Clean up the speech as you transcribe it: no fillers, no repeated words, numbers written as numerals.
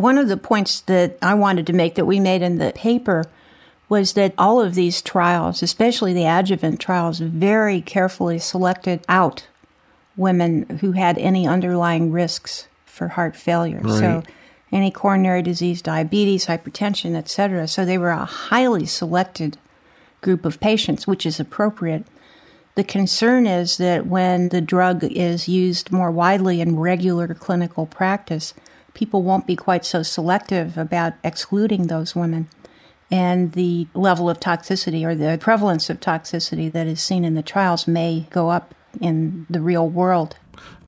one of the points that I wanted to make that we made in the paper was that all of these trials, especially the adjuvant trials, very carefully selected out women who had any underlying risks for heart failure. Right. So any coronary disease, diabetes, hypertension, etc. So they were a highly selected group of patients, which is appropriate. The concern is that when the drug is used more widely in regular clinical practice, people won't be quite so selective about excluding those women. And the level of toxicity or the prevalence of toxicity that is seen in the trials may go up in the real world.